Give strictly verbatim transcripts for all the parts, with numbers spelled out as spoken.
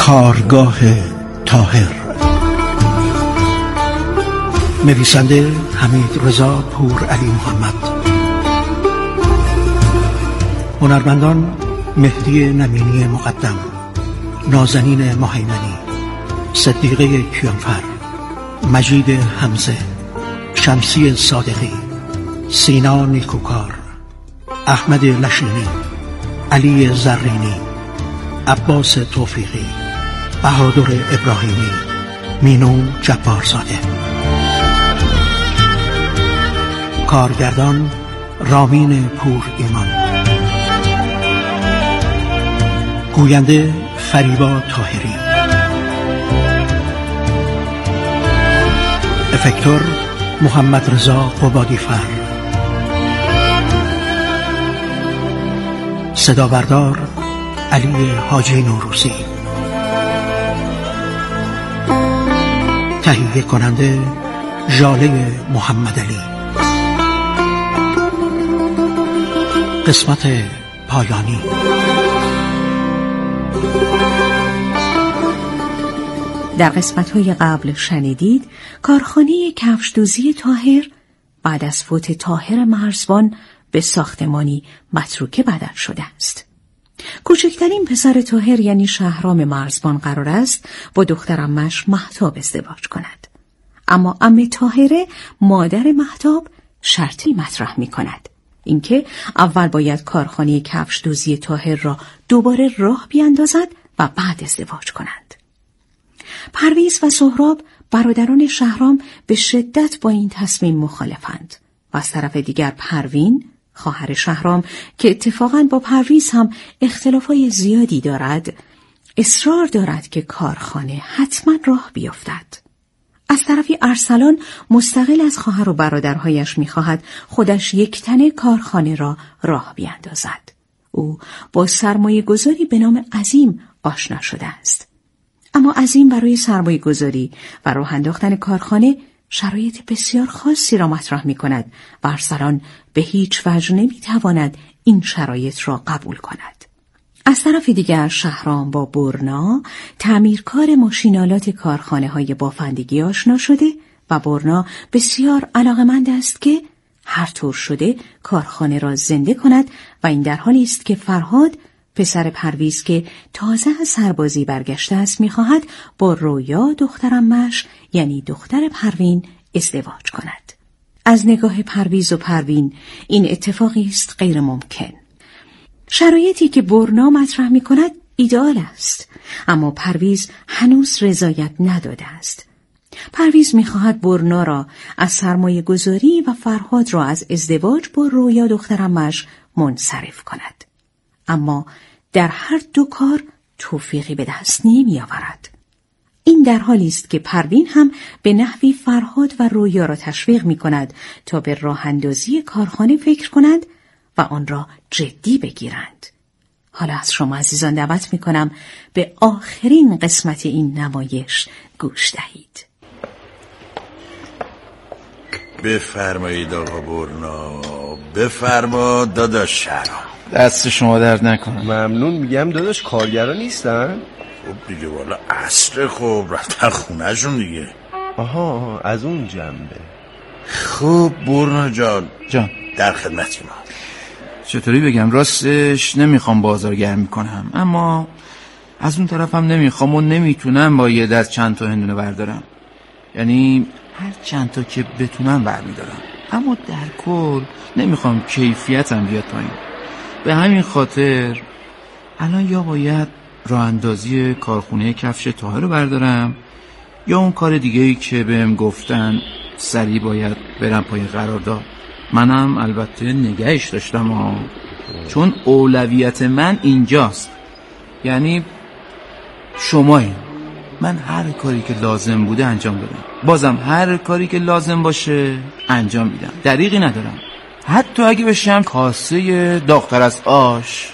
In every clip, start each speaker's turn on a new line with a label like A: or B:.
A: کارگاه طاهر، نویسنده حمید رضا پورعلی محمد، هنرمندان مهدی نمینی مقدم، نازنین مهیمنی، صدیقه کیانفر، مجید حمزه، شمسی صادقی، سینا نیکوکار، احمد لشینی، علی زرینی، عباس توفیقی، بهادر ابراهیمی، مینو جبارزاده. کارگردان رامین پور ایمان، گوینده فریبا طاهری، افکتور محمد رضا قبادیفر، صدا بردار علی حاجی نوروزی، تهیه کننده ژاله محمد علی. قسمت پایانی.
B: در قسمت‌های قبل شنیدید کارخانه کفش‌دوزی طاهر بعد از فوت طاهر مرزبان به ساختمانی متروکه بدل شده است. کوچکترین پسر طاهر یعنی شهرام مرزبان قرار است با دختر عمش مهتاب ازدواج کند. اما عمه طاهره مادر مهتاب شرطی مطرح می کند. اینکه اول باید کارخانه کفش‌دوزی طاهر را دوباره راه بیاندازد و بعد ازدواج کند. پرویز و سهراب برادران شهرام به شدت با این تصمیم مخالفند و از طرف دیگر پروین خواهر شهرام که اتفاقاً با پرویز هم اختلافات زیادی دارد اصرار دارد که کارخانه حتما راه بیفتد. از طرفی ارسلان مستقل از خواهر و برادرهایش می‌خواهد خودش یک تنه کارخانه را راه بیاندازد. او با سرمایه گذاری به نام عظیم آشنا شده است. اما عظیم برای سرمایه گذاری و راه انداختن کارخانه شرایط بسیار خاصی را مطرح می کند و ارسلان به هیچ وجه نمی تواند این شرایط را قبول کند. از طرف دیگر شهرام با برنا تعمیرکار ماشینالات کارخانه های بافندگی آشنا شده و برنا بسیار علاقمند است که هر طور شده کارخانه را زنده کند و این در حالی است که فرهاد پسر پرویز که تازه از سربازی برگشته است می‌خواهد با رویا دخترعمش یعنی دختر پروین ازدواج کند. از نگاه پرویز و پروین این اتفاقی است غیر ممکن. شرایطی که برنا مطرح می‌کند ایدئال است، اما پرویز هنوز رضایت نداده است. پرویز می‌خواهد برنا را از سرمایه گذاری و فرهاد را از ازدواج با رویا دخترعمش منصرف کند. اما در هر دو کار توفیقی به دست نمی آورد. این در حالی است که پروین هم به نحوی فرهاد و رویا را تشویق می کند تا به راه اندازی کارخانه فکر کنند و آن را جدی بگیرند. حالا از شما عزیزان دعوت می کنم به آخرین قسمت این نمایش گوش دهید.
C: بفرمایید آقا برنا، بفرما داداش شهرام.
D: دست شما درد نکنه.
E: ممنون. میگم داداش کارگرا نیستن؟
C: خب دیگه والا عصر خب رفتن خونه شون دیگه.
E: آها از اون جنبه.
C: خب برنا جان
D: جان
C: در خدمتی ما.
D: چطوری بگم، راستش نمیخوام بازار گرم کنم، اما از اون طرفم نمیخوام و نمیتونم با یه دست چند تا هندونه بردارم. یعنی هر چند تا که بتونم برمیدارم، اما در کل نمیخوام کیفیتم بیاد پایین. به همین خاطر الان یا باید راه اندازی کارخونه کفش طاهر رو بردارم یا اون کار دیگه‌ای که بهم گفتن سریع باید برم پای قرارداد. منم البته نگهش داشتم ها، چون اولویت من اینجاست. یعنی شمایی. من هر کاری که لازم بوده انجام دادم، بازم هر کاری که لازم باشه انجام میدم، دریغی ندارم. حتی اگه بشم کاسه داغ‌تر از آش.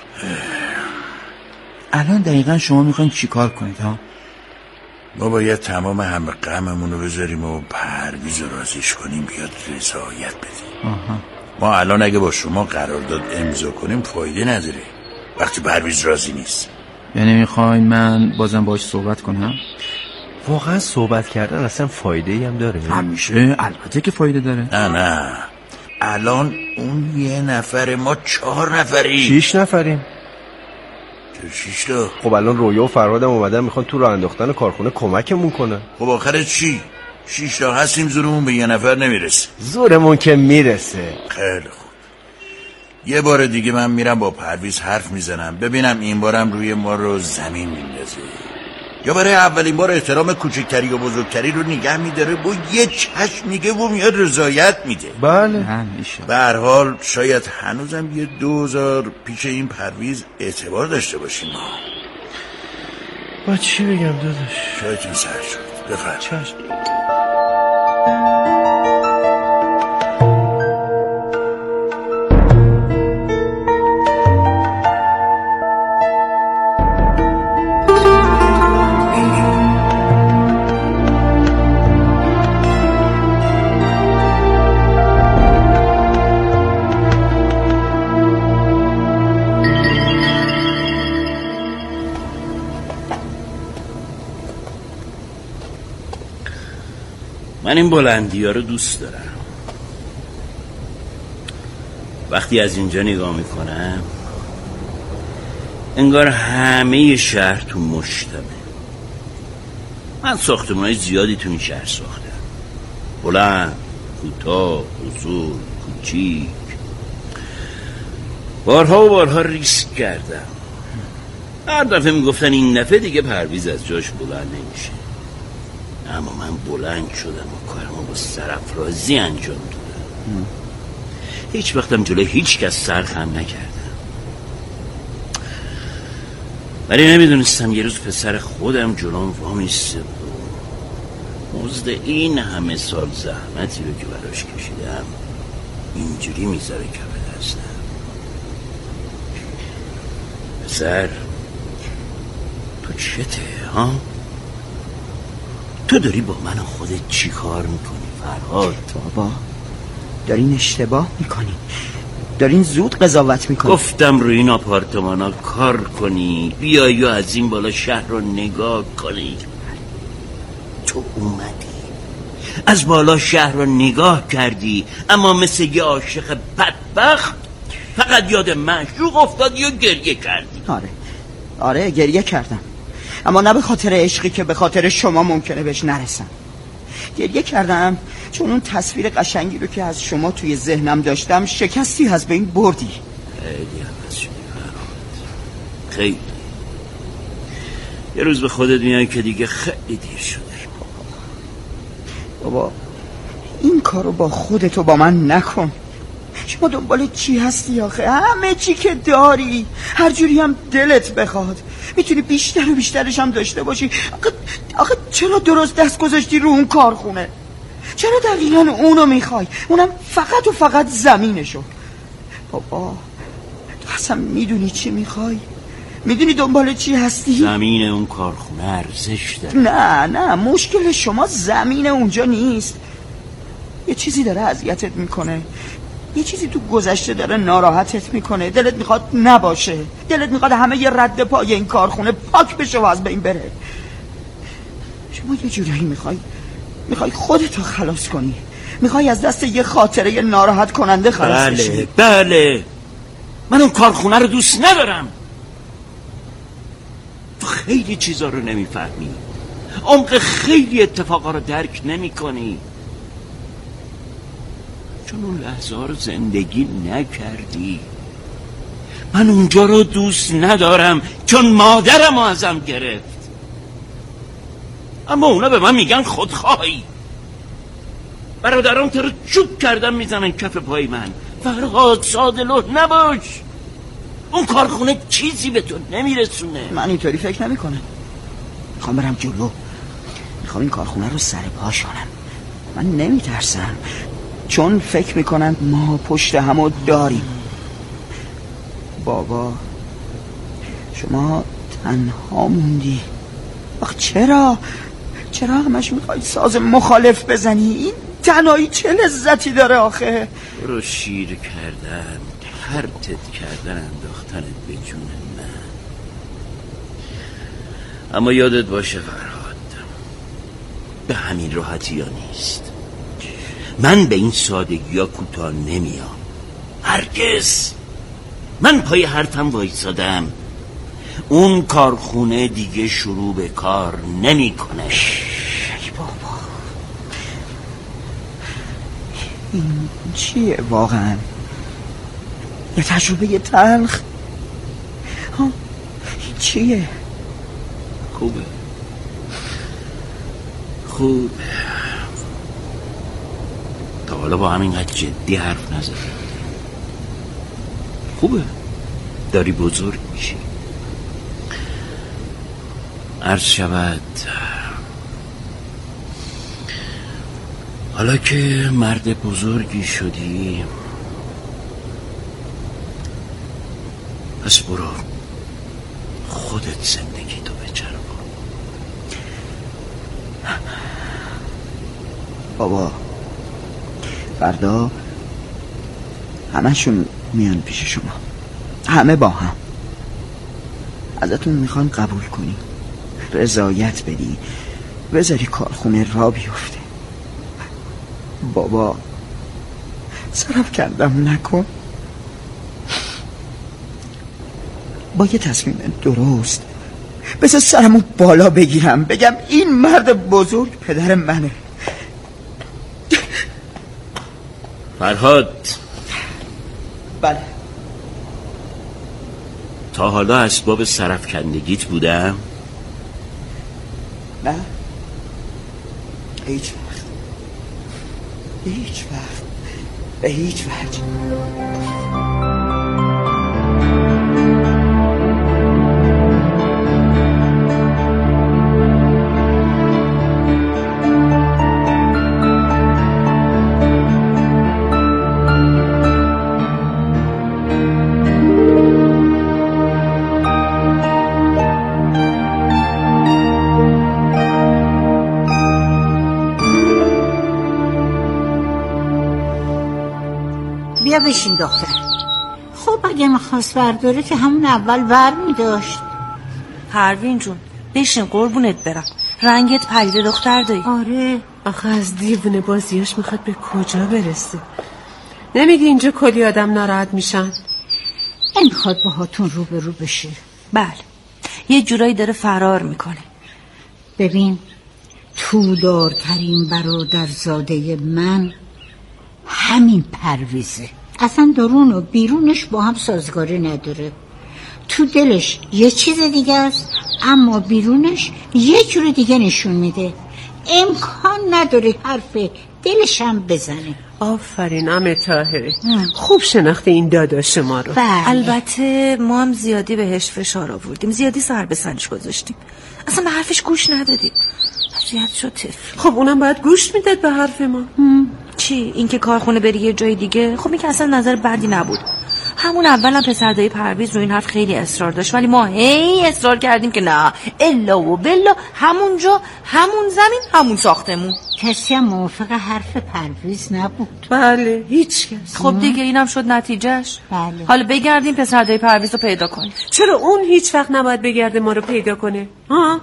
D: الان دقیقا شما میخواین چی کار کنید ها؟
C: ما باید تمام همه غممونو بذاریم و پرویز رو راضیش کنیم بیاد رضایت بدیم.
D: آها.
C: ما الان اگه با شما قرارداد امضا کنیم فایده نداره وقتی پرویز راضی نیست.
D: یعنی میخواین من بازم باش صحبت کنم؟
E: واقعا صحبت کردن اصلا فایده ای هم داره؟
D: همیشه البته که فایده داره.
C: نه نه الان اون یه نفر، ما چهار نفریم.
E: شیش نفریم.
C: چه شیش تا؟
E: خب الان رویا و فرهادم اومدن میخوان تو راه انداختن کارخونه کمکمون کنن.
C: خب آخرش چی؟ شیش تا هستیم، زورمون به یه نفر نمیرسه.
E: زورمون که میرسه.
C: خیلی خوب، یه بار دیگه من میرم با پرویز حرف میزنم ببینم این بارم روی ما رو زمین میندازه یا برای اولین بار احترام کوچکتری و بزرگتری رو نگه میداره و یه چشم میگه و میاد رضایت میده.
E: بله
C: به هر حال شاید هنوزم یه دوزار پیش این پرویز اعتبار داشته باشیم. ما
E: با چی بگم داداش؟
C: شاید این سر شد. بفرد.
E: چشم.
F: من این بلندی ها رو دوست دارم. وقتی از اینجا نگاه میکنم انگار همه شهر تو مشتمه. من ساختمان‌های زیادی تو این شهر ساختم، بلند، کوتاه، بزرگ، کوچیک. بارها و بارها ریسک کردم. هر دفعه میگفتن این دفعه دیگه پرویز از جاش بلند نمیشه، اما من بلند شدم و کارمو با سرافرازی انجام دادم. هیچ وقتم جلوی هیچ کس سر خم نکردم، ولی نمیدونستم یه روز پسر خودم جلوم وامیسته و مزد این همه سال زحمتی رو که براش کشیدم اینجوری میذاره کف دستم. پسر تو چته ها؟ تو داری با من و خودت چی کار میکنی فرهاد؟
A: بابا دارین اشتباه میکنی، دارین زود قضاوت میکنی.
F: گفتم روی این آپارتمانا کار کنی، بیایی و از این بالا شهر رو نگاه کنی. تو اومدی از بالا شهر رو نگاه کردی، اما مثل یه عاشق بدبخت فقط یاد معشوق افتادی و گریه کردی.
A: آره آره گریه کردم، اما نه به خاطر عشقی که به خاطر شما ممکنه بهش نرسم. گریه کردم چون اون تصویر قشنگی رو که از شما توی ذهنم داشتم شکستی از بین بردی.
F: خیلی عوض شدی فرهاد، خیلی. یه روز به خودت میای که دیگه خیلی دیر شده.
A: بابا این کارو با خودتو با من نکن. شما دنبال چی هستی آخه؟ همه چی که داری، هر جوری هم دلت بخواد میتونی بیشتر و بیشترش هم داشته باشی. آخه, آخه چرا درست دست گذاشتی رو اون کارخونه؟ چرا دقیقا اونو میخوای؟ اونم فقط و فقط زمینشو. بابا تو اصلا میدونی چی میخوای؟ میدونی دنبال چی هستی؟
F: زمین اون کارخونه ارزش داره.
A: نه نه مشکل شما زمین اونجا نیست. یه چیزی داره اذیتت میکنه، یه چیزی تو گذشته داره ناراحتت میکنه. دلت میخواد نباشه، دلت میخواد همه یه رد پای این کارخونه پاک بشه و از بین بره. شما یه جورایی میخوای میخوای خودتو خلاص کنی، میخوای از دست یه خاطره یه ناراحت کننده خلاص بشی.
F: بله بله، من اون کارخونه رو دوست ندارم. تو خیلی چیزا رو نمیفهمی، عمق خیلی اتفاقا رو درک نمی کنی، چون اون لحظه ها رو زندگی نکردی. من اونجا رو دوست ندارم چون مادرم رو ازم گرفت، اما اونا به من میگن خودخواهی. برادرام تو رو چوب کردن میزنن کف پای من. فرهاد ساده لوح نباش، اون کارخونه چیزی به تو نمیرسونه.
A: من اینطوری فکر نمی کنم. میخوام برم جلو، میخوام این کارخونه رو سر پاش کنم. من نمیترسم چون فکر میکنن ما پشت همو داریم. بابا شما تنها موندی. آخ چرا چرا همش میخوای ساز مخالف بزنی؟ این تنهایی چه لذتی داره آخه؟
F: رو شیر کردن، پرتت کردن، انداختنت به جون من. اما یادت باشه فرهاد، به همین راحتی ها نیست. من به این سادگی ها کوتاه نمیام، هرگز. من پای حرفم وایسادم. اون کارخونه دیگه شروع به کار نمی کنه.
A: ای بابا، این چیه واقعا؟ یه تجربه تلخ؟ ها این چیه؟
F: خوبه خوبه تا حالا با همینقدر جدی حرف نزدی. خوبه، داری بزرگ میشی. عرض شود حالا که مرد بزرگی شدی، پس برو خودت زندگی تو بچرخون.
A: بابا فردا همشون میان پیش شما، همه با هم. ازتون میخوان قبول کنی، رضایت بدی، بذاری کارخونه را بیفته. بابا صرف کردم نکن. با یه تصمیم درست بذار سرمو بالا بگیرم، بگم این مرد بزرگ پدر منه.
F: فرهاد،
A: بله.
F: تا حالا اسباب سرفکندگیت بودم؟
A: نه، هیچ وقت، به هیچ وقت، به هیچ وجه.
G: بیا بشین دختر. خب اگه میخواست برداره که همون اول ور میداشت.
H: پروین جون بشین قربونت برم، رنگت پریده دختر دایی.
G: آره
I: آخه از دیوونه بازیاش میخواد به کجا برسه؟ نمیگی اینجا کلی آدم ناراحت میشن؟
G: نمیخواد باهاتون رو به رو بشه.
H: بله یه جورایی داره فرار میکنه.
G: ببین تودارترین برادرزاده من همین پرویزه. اصلا درون و بیرونش با هم سازگاری نداره. تو دلش یه چیز دیگه است اما بیرونش یه جور دیگه نشون میده. امکان نداره حرف دلش هم بزنه.
I: آفرین عمه طاهره، خوب شناخته این داداش ما رو.
G: بله.
H: البته ما هم زیادی بهش فشار آوردیم، زیادی سر به سرش گذاشتیم، اصلا به حرفش گوش ندادیم، اذیت شد طفل.
I: خب اونم باید گوش میداد به حرف ما.
H: هم. چی؟ اینکه کارخونه بری یه جای دیگه؟ خب این که اصلا نظر بدی نبود. همون اول هم پسردای پرویز رو این حرف خیلی اصرار داشت، ولی ما هی اصرار کردیم که نه، الا و بلا همونجا، همون زمین، همون ساختمون.
G: کسی هم موافق حرف پرویز نبود.
I: بله هیچ کس.
H: خب دیگه اینم شد نتیجهش.
G: بله.
H: حالا بگردیم پسردای پرویز رو پیدا کنیم.
I: چرا اون هیچ وقت نباید بگرده ما رو پیدا کنه؟ ها؟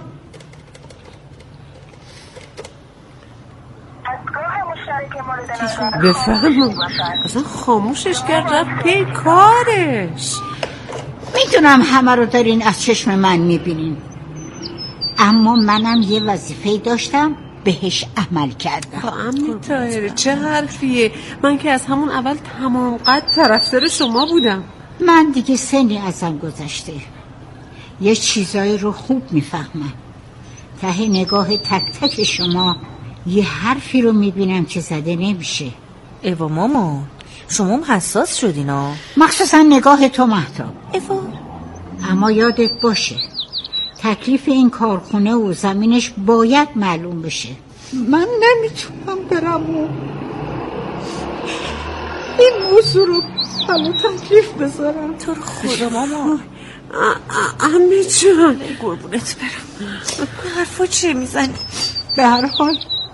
I: بفهمم اصلا خاموشش کرد رفت پی کارش.
G: میدونم همه رو دارین از چشم من میبینین، اما منم یه وظیفه داشتم بهش عمل کردم.
I: عمه طاهره چه حرفیه؟ من که از همون اول تمام قد طرفدار شما بودم.
G: من دیگه سنی ازم گذشته، یه چیزایی رو خوب میفهمم. ته نگاه تک تک شما یه حرفی رو میبینم که زده نمیشه.
H: ایوا ماما شما هم حساس شدین ها،
G: مخصوصا نگاه تو مهتاب.
H: ایوا
G: اما یادت باشه تکلیف این کارخونه و زمینش باید معلوم بشه. من نمیتونم برم و این موضوع رو حالا تکلیف بذارم.
H: تو رو خدا ماما.
I: عمه جان
H: قربونت برم، این حرفا چیه میزنی؟
G: به هر حال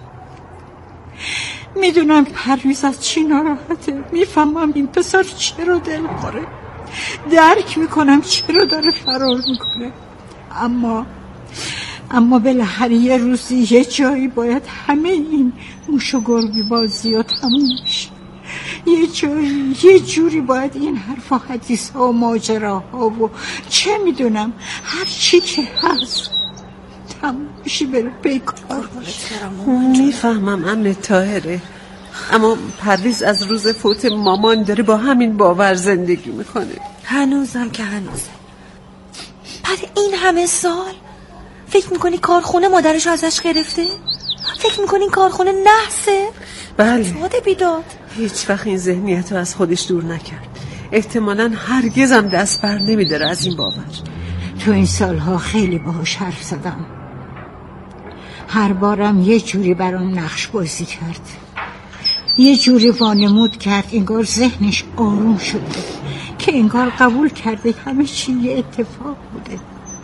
G: میدونم پرویز از چی ناراحته، میفهمم این پسر چرا دلخوره، درک میکنم چرا داره فرار میکنه، اما اما بالاخره یه روزی یه جایی باید همه این موش و گربی بازی ها تموم بشه. یه جایی یه جوری باید این حرف و حدیث ها و ماجرا ها و چه میدونم هر چی که هست تموم بشه بره بیکار باشه.
I: میفهمم عمه طاهره، اما پرویز از روز فوت مامان داره با همین باور زندگی میکنه.
H: هنوزم که هنوزه. بعد این همه سال فکر میکنی کارخونه مادرشو ازش گرفته؟ فکر میکنی این کارخونه نحسه؟
I: بله.
H: ساده بیداد.
I: هیچ وقت این ذهنیت رو از خودش دور نکرد. احتمالاً هرگزم دست بر نمیداره از این باور.
G: تو این سالها خیلی باهاش حرف زدم، هر بارم یه جوری برام نقش بازی کرد، یه جوری وانمود کرد انگار ذهنش آروم شده، که انگار قبول کرده همه چی یه اتفاق بوده.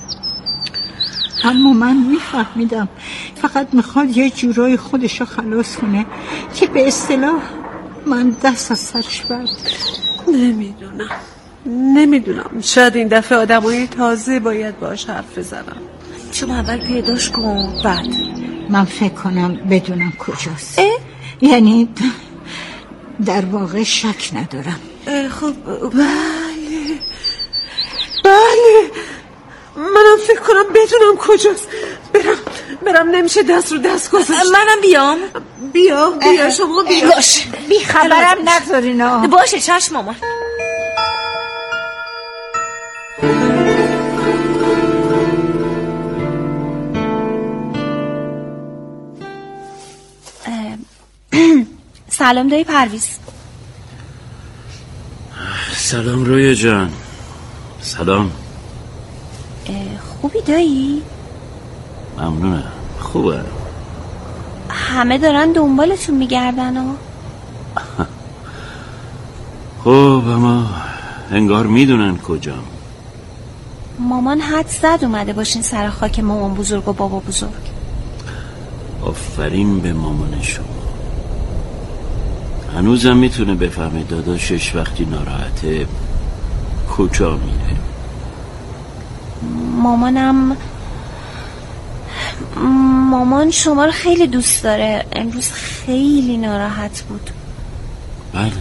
G: اما من میفهمیدم فقط میخواد یه جورای خودشو خلاص کنه که به اصطلاح من دست از سرش برد.
I: نمیدونم نمیدونم شاید این دفعه آدمای تازه باید باش حرف بزنم.
H: شما اول پیداش کن بعد.
G: من فکر کنم بدونم کجاست. اه؟ یعنی در واقع شک ندارم.
H: خب
I: بله بله منم فکر کنم بدونم کجاست. برم برم نمیشه دست رو دست گذاشت.
H: منم بیام.
I: بیا بیا شما بیا.
H: باش
G: بی خبرم نذارینا.
H: باشه چشم مامان. سلام دایی پرویز.
F: سلام رویا جان. سلام.
H: خوبی دایی؟
F: ممنونم خوبه.
H: همه دارن دنبالتون میگردن ها.
F: خب اما انگار میدونن کجام.
H: مامان حد زد اومده باشین سر خاک مامان بزرگ و بابا بزرگ.
F: آفرین به مامان شما. هنوزم میتونه بفهمه داداشش وقتی ناراحته کجا میره.
H: مامانم مامان شما رو خیلی دوست داره. امروز خیلی ناراحت بود.
F: بله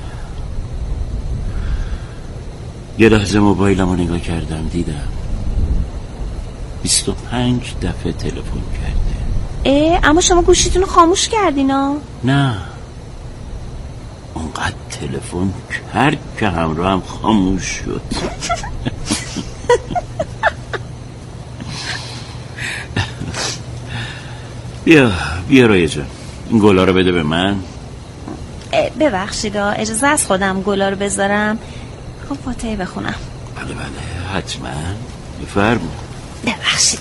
F: یه لحظه موبایلم رو نگاه کردم دیدم بیست و پنج دفعه تلفن کرده.
H: اه اما شما گوشیتون رو خاموش کردین ها؟
F: نه اونقدر تلفن کرد که همراه هم خاموش شد. بیا بیا رایه جان این گلا رو بده به من.
H: ببخشید اجازه از خودم گلا رو بذارم. خب فاتحه بخونم.
F: بله بله حتما بفرمایید.
H: ببخشید.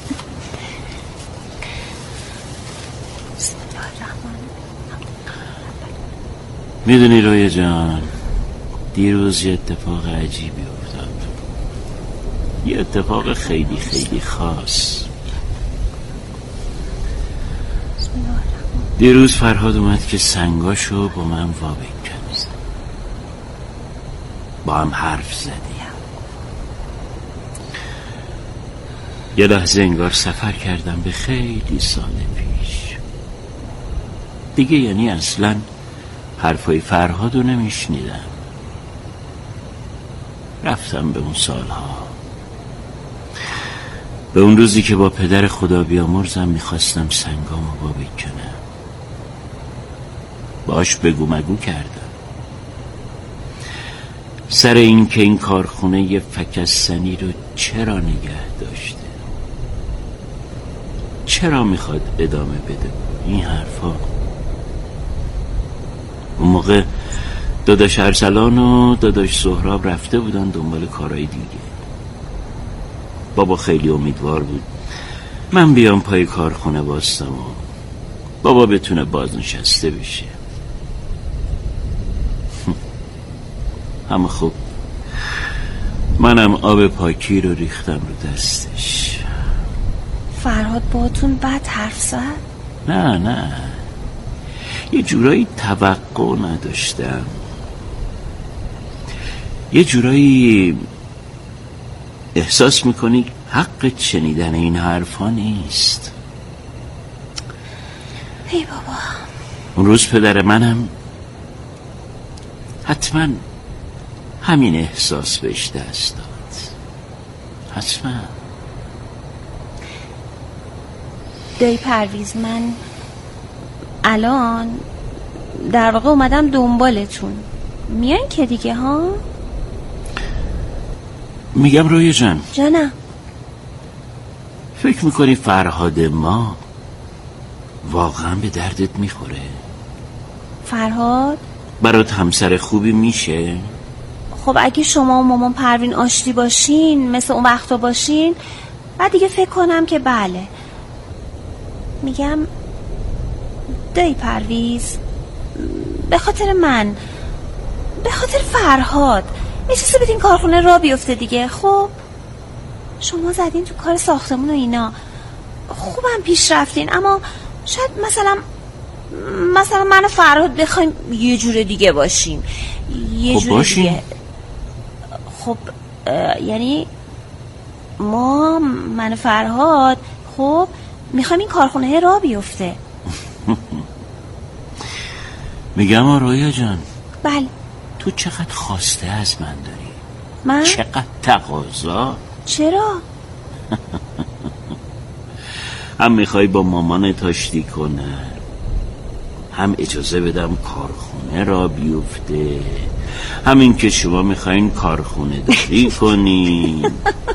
F: میدونی رویا جان دیروز یه اتفاق عجیبی افتاد. یه اتفاق خیلی خیلی خاص. دیروز فرهاد اومد که سنگاشو با من وابک کرد. با هم حرف زدیم. یه لحظه انگار سفر کردم به خیلی سال پیش. دیگه یعنی اصلا حرفای فرهادو نمیشنیدم. رفتم به اون سالها، به اون روزی که با پدر خدا بیامرزم میخواستم سنگامو وابک کنم. باش بگو مگو کردم سر این که این کارخونه یه فکستنی رو چرا نگه داشته، چرا میخواد ادامه بده. این حرفا اون موقع داداش ارسلان و داداش سهراب رفته بودن دنبال کارهای دیگه. بابا خیلی امیدوار بود من بیام پای کارخونه باستم و بابا بتونه بازنشسته بشه. اما خب منم آب پاکی رو ریختم رو دستش.
H: فرهاد باهاتون بد حرف زد؟
F: نه نه یه جورایی توقع نداشتم. یه جورایی احساس میکنی حق شنیدن این حرفا نیست.
H: ای بابا،
F: اون روز پدر منم حتما همین احساس بهش دست داد. حتما.
H: دایی پرویز، من الان در واقع اومدم دنبالتون. میان که دیگه ها؟
F: میگم رویا جان.
H: جانم.
F: فکر میکنی فرهاد ما واقعا به دردت میخوره؟
H: فرهاد؟
F: برات همسر خوبی میشه؟
H: خب اگه شما و مامان پروین آشتی باشین، مثل اون وقتا باشین، بعد دیگه فکر کنم که بله. میگم دایی پرویز، به خاطر من، به خاطر فرهاد اجازه بدین کارخونه را بیفته دیگه. خب شما زدین تو کار ساختمون و اینا، خوبم پیش رفتین، اما شاید مثلا مثلا من و فرهاد بخوایم یه جور دیگه باشیم. یه
F: خب
H: جور
F: باشیم.
H: دیگه. خب یعنی ما، من و فرهاد، خب میخوایم این کارخونه را بیفته.
F: میگم رویا جان.
H: بله.
F: تو چقدر خواسته از من داری؟
H: من؟
F: چقدر تقاضا؟
H: چرا؟
F: هم میخوای با مامانت آشتی کنه، هم اجازه بدم کارخونه را بیفته، همین که شما میخواین کارخونه داری کنین.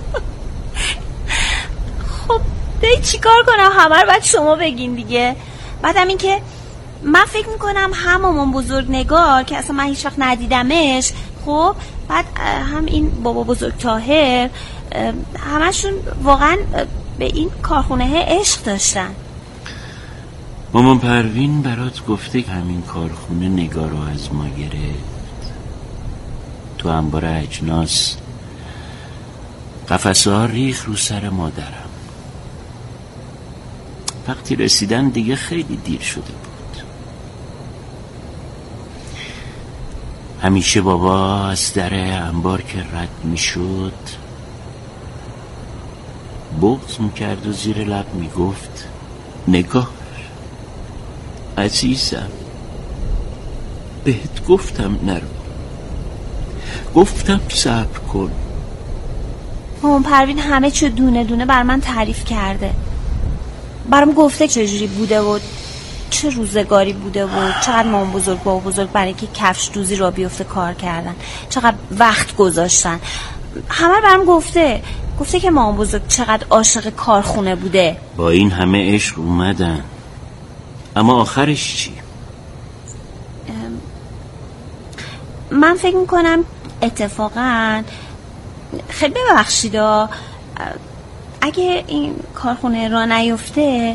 H: خب دی چی کار کنم؟ همه رو باید شما بگین دیگه. بعدم این که من فکر میکنم هم مامان بزرگ نگار که اصلا من هیچ وقت ندیدمش، خب بعد هم این بابا بزرگ طاهر، همشون واقعا به این کارخونه عشق داشتن.
F: مامان پروین برات گفته که همین کارخونه نگار رو از ما گرفت. تو انبار اجناس قفسه ها ریخ رو سر مادرم. وقتی رسیدن دیگه خیلی دیر شده بود. همیشه بابا از در انبار که رد می شد بغض می کرد و زیر لب می گفت نگار عزیزم، بهت گفتم نرو، گفتم صبر کن.
H: مامان پروین همه چه دونه دونه بر من تعریف کرده، برام گفته چجوری بوده و چه روزگاری بوده و چقدر مامان بزرگ بابا بزرگ برای که کفش دوزی را بیفته کار کردن، چقدر وقت گذاشتن. همه برام گفته گفته که مامان بزرگ چقدر عاشق کارخونه بوده.
F: با این همه عشق اومدن، اما آخرش چی؟
H: من فکر میکنم اتفاقا، خیلی ببخشید اگه این کارخونه را نیفته،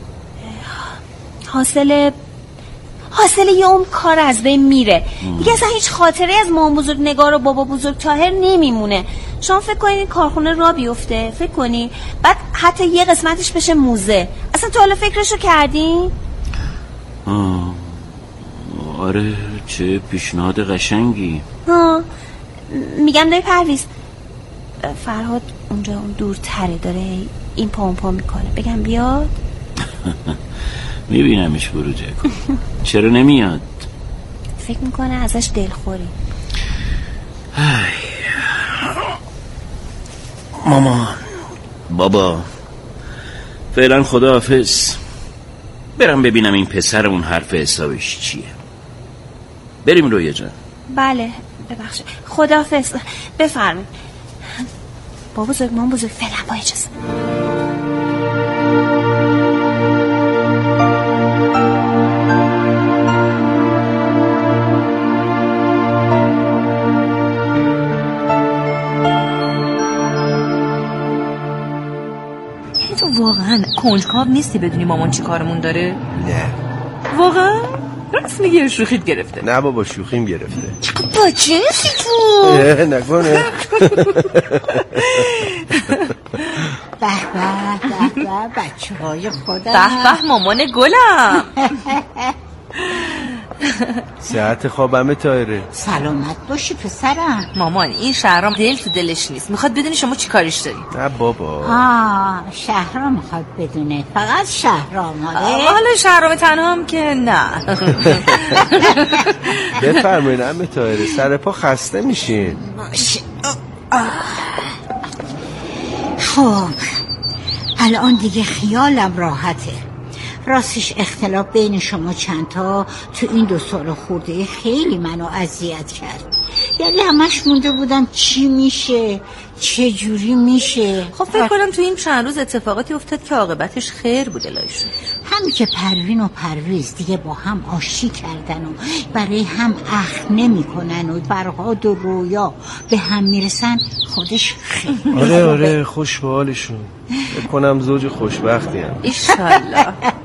H: حاصل حاصل یه اون کار از بین میره دیگه. اصلا هیچ خاطره از مامان بزرگ نگار و بابا بزرگ طاهر نمیمونه. شما فکر کنید این کارخونه را بیفته، فکر کنید بعد حتی یه قسمتش بشه موزه. اصلا تا حالا فکرشو کردین؟
F: آه. آره، چه پیشنهاد قشنگی.
H: ها میگم دایی پرویز، فرهاد اونجا اون دورتره، داره این پا اون پا میکنه، بگم بیاد؟
F: میبینمش بروجه کن. چرا نمیاد؟
H: فکر میکنه ازش دلخوری.
F: مامان بابا فعلا خداحافظ. برم ببینم این پسر اون حرف حسابش چیه. بریم رویا جان.
H: بله ببخشید، خداحافظ. بفرمایید بابا بزرگ مامان بزرگ، فعلا با اجازه.
B: تو واقعا کنجکاو نیستی بدونی مامان چی کارمون داره؟
E: نه
B: واقعا؟ راست میگی شوخیت گرفته؟
E: نه بابا شوخیم گرفته.
H: با جنسی تو
E: نکنه.
G: به به به به بچه های خودم.
B: به به مامان گلم.
E: صحت خوابم طاهره.
G: سلامت باشی پسرم.
H: مامان این شهرام دل تو دلش نیست، میخواد بدونی شما چی کاریش داریم.
E: نه بابا.
G: آه شهرام میخواد بدونه، فقط شهرام.
H: حالا شهرام تنها هم که نه.
E: بفرمایید عمه طاهره، سر پا خسته میشین.
G: باشه. خب الان دیگه خیالم راحته. راستش اختلاف بین شما چندتا تو این دو سال خورده خیلی منو اذیت کرد. یعنی همش مونده بودم چی میشه، چه جوری میشه.
H: خب فکر کنم تو این چند روز اتفاقاتی افتاد که عاقبتش خیر بود الهیشون.
G: همین که پروین و پرویز دیگه با هم آشتی کردن و برای هم اخم نمی کنن و فرهاد و رویا به هم میرسن خودش خیلی.
E: آره آره خوش به حالشون. بکنم زوج خوشبختی هم
H: ایشالله.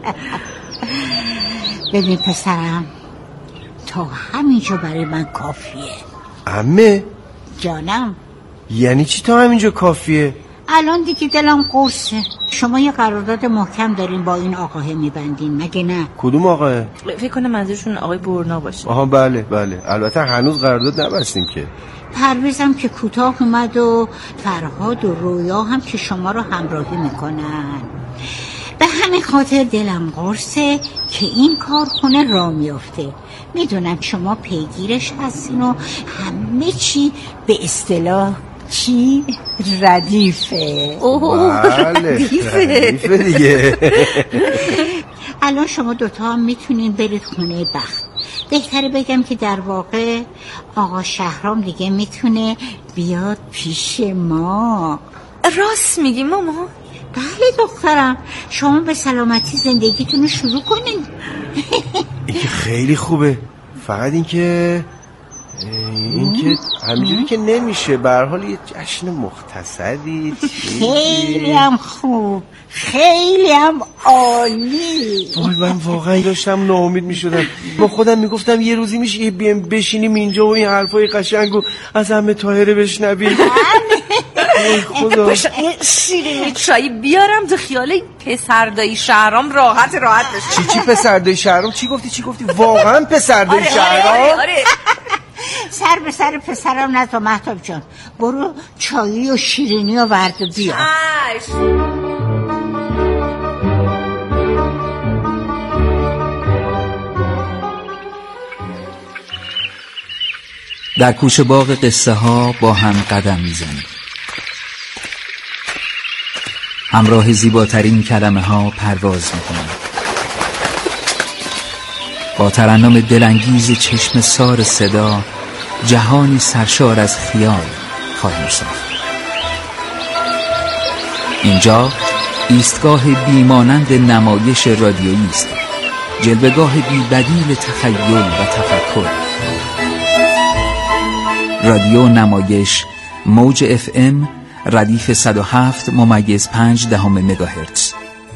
G: ببین پسرم تا همینجا برای من کافیه.
E: عمه
G: جانم.
E: یعنی چی تا همینجا کافیه؟
G: الان دیگه دلم قرصه. شما یه قرارداد محکم دارین با این آقاه میبندین مگه نه؟
E: کدوم آقاه؟
H: فکر کنم منظورشون آقای برنا باشه.
E: آها بله بله، البته هنوز قرارداد نبستیم که.
G: پرویزم که کوتاه اومد و فرهاد و رویا هم که شما رو همراهی میکنن. به همین خاطر دلم قرصه که این کارخونه راه میافته. میدونم شما پیگیرش هستین و همه چی به اصطلاح چی؟ ردیفه.
E: اوه ردیفه ردیفه دیگه.
G: الان شما دوتا هم میتونین برید خونه بخت. بهتره بگم که در واقع آقا شهرام دیگه میتونه بیاد پیش ما.
H: راست میگی ماما؟
G: بله دخترم، شما به سلامتی زندگیتون رو شروع کنین.
E: این که خیلی خوبه، فقط این که این که همینجوری که نمیشه. به هر حال یه جشن مختصری.
G: خیلی هم خوب، خیلی هم عالی.
E: وای من واقعا داشتم ناامید میشدم. با خودم میگفتم یه روزی میشه یه بیم بشینیم اینجا و این حرفای قشنگو از عمه طاهره بشنویم.
H: خدا شیرینی چایی بیارم تو خیال پسردایی شهرام راحت راحت بشه.
E: چی چی پسردایی شهرام؟ چی گفتی چی گفتی؟ واقعا پسردایی
H: آره
E: شهرام؟
H: آره آره.
G: سر به سر پسرم نزا مهتاب جان. برو چایی و شیرینی و ورد و بیا.
J: در کوچه باغ قصه ها با هم قدم میزنیم. همراه زیباترین کلمه ها پرواز میکنیم. با ترنم دلانگیز چشم سار صدا جهانی سرشار از خیال خواهیم ساخت. اینجا ایستگاه بیمانند نمایش رادیویی است، جلوه‌گاه بی‌بدیل تخیل و تفکر. رادیو نمایش موج اف ام ردیف صد و هفت ممیز پنج دهم مگاهرتز.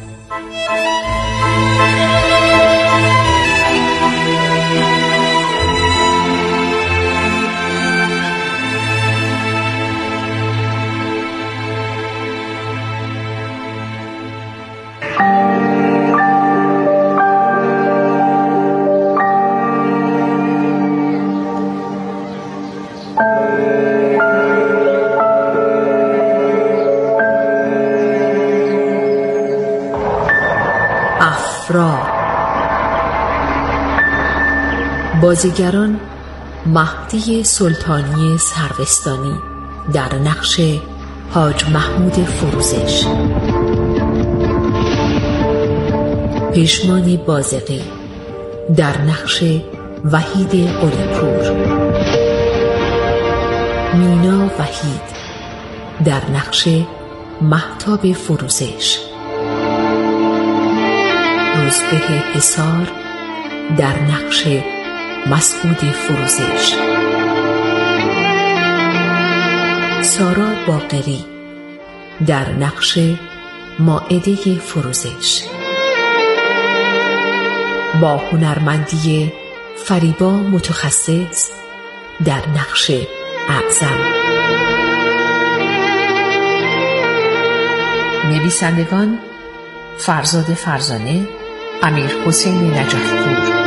B: بازیگران: مهدی سلطانی سروستانی در نقش حاج محمود فروزش، پیشمان بازقی در نقش وحید قلی‌پور، مینا وحید در نقش مهتاب فروزش، روزبه حصار در نقش مسعود فروزش، سارا باقری در نقش مائده فروزش، با هنرمندی فریبا متخصص در نقش اعظم. نویسندگان: فرزاد فرزانه، امیر حسین نجف‌پور،